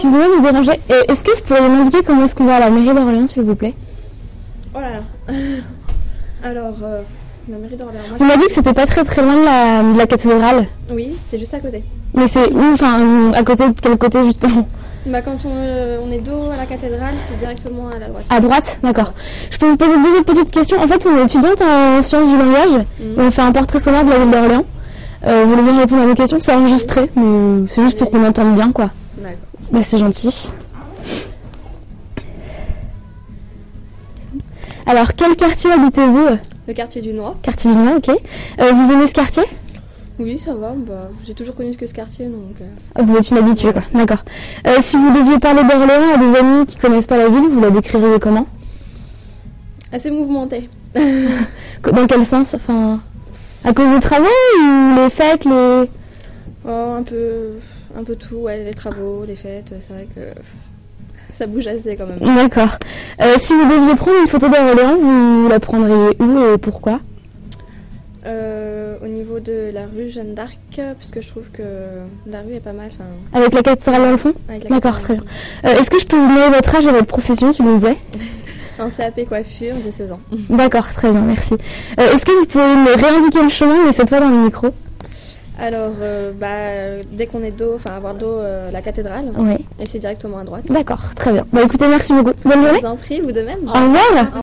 Excusez-moi de vous déranger. Est-ce que vous pourriez m'indiquer comment est-ce qu'on va à la mairie d'Orléans, s'il vous plaît? Oh là là. Alors, la mairie d'Orléans. On m'a dit que c'était pas très très loin de la cathédrale. Oui, c'est juste à côté. Mais c'est où? Enfin, à côté de quel côté justement? Bah, quand on est dos à la cathédrale, c'est directement à la droite. À droite? D'accord. Je peux vous poser deux autres petites questions. En fait, on est étudiante en sciences du langage et on fait un portrait sonore de la ville d'Orléans. Vous voulez bien répondre à nos questions? C'est enregistré, mais c'est juste pour qu'on entende bien, quoi. D'accord. Bah, c'est gentil. Alors, quel quartier habitez-vous? Le quartier du Noir. Quartier du Nord, ok. Vous aimez ce quartier? Oui, ça va. Bah, j'ai toujours connu que ce quartier, donc... Vous êtes une habituée, quoi. D'accord. Si vous deviez parler d'Orléans à des amis qui connaissent pas la ville, vous la décririez comment? Assez mouvementé. Dans quel sens? Enfin, à cause des travaux ou les fêtes, les... Oh, un peu tout, ouais, les travaux, les fêtes, c'est vrai que ça bouge assez quand même. D'accord. Si vous deviez prendre une photo d'Orléans, vous la prendriez où et pourquoi? Au niveau de la rue Jeanne d'Arc, parce que je trouve que la rue est pas mal. Avec la cathédrale dans le fond? D'accord, très bien. Est-ce que je peux vous demander votre âge et votre profession, s'il vous plaît? En CAP coiffure, j'ai 16 ans. D'accord, très bien, merci. Est-ce que vous pourriez me réindiquer le chemin, mais cette fois dans le micro? Alors, dès qu'on est dos, enfin avoir dos la cathédrale, Oui. et c'est directement à droite. D'accord, très bien. Bah écoutez, merci beaucoup. Bonne journée. Je vous en prie, vous de même. Au revoir.